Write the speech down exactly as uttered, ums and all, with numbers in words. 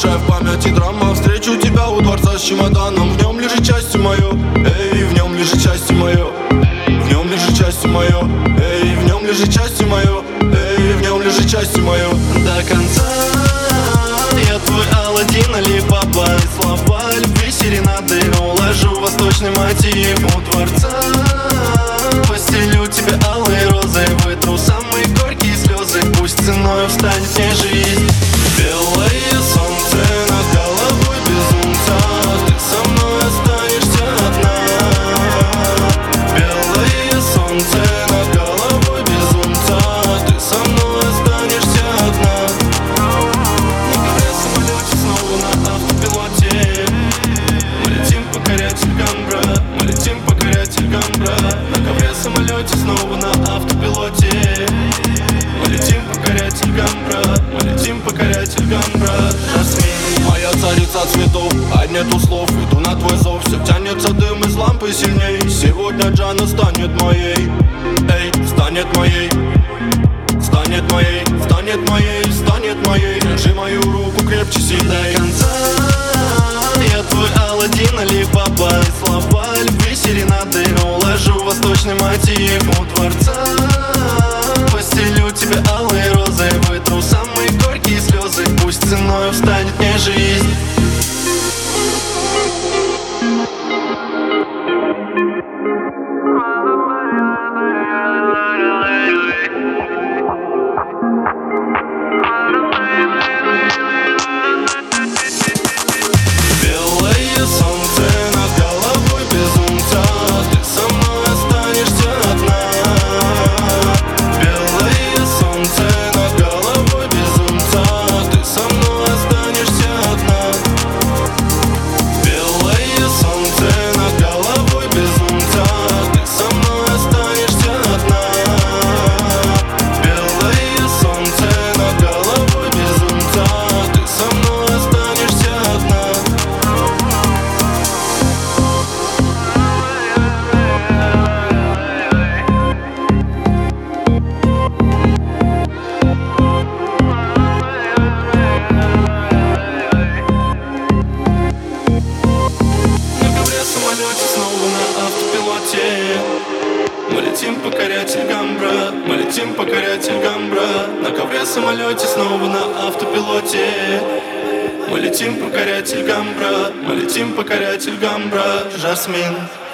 в памяти драма. Встречу тебя у дворца с чемоданом. В нем лежит счастье мое, эй, в нем лежит счастье мое. В нем лежит счастье мое, эй, в нем лежит счастье мое, эй, в нем лежит счастье мое. До конца я твой Аладдин, Али Баба. И слова любви серенады уложу восточный мотив у дворца. Постелю тебе алые розы, вытру самые горькие слезы. Пусть ценою встанет мне жизнь. Белое солнце над головой безумца, ты со мной останешься одна. Белое солнце над головой безумца, ты со мной останешься одна. На самолете снова на автопилоте. Мы летим покорять Эльгамбра, мы летим покорять Эльгамбра. На ковре самолете снова на автопилоте. Мы летим покорять Эльгамбра, мы летим покорять Эльгамбра. Жасмин, моя царица цветов, а нету слов. Иду на твой зов, все тянется дым из лампы сильней. Сегодня Джана станет моей, эй, станет моей. Станет моей, станет моей, станет моей. Держи мою руку крепче, сильней. до конца я твой Аладдин, Али Баба. И слова любви серенады уложу восточный мотив у дворца. Постелю тебе алые розы, вытру самые горькие слезы. Пусть ценою встанет мне жизнь. Мы летим покорять Эльгамбра, мы летим покорять Эльгамбра. На ковре самолете снова на автопилоте. Мы летим покорять Эльгамбра, мы летим покорять Эльгамбра. Жасмин.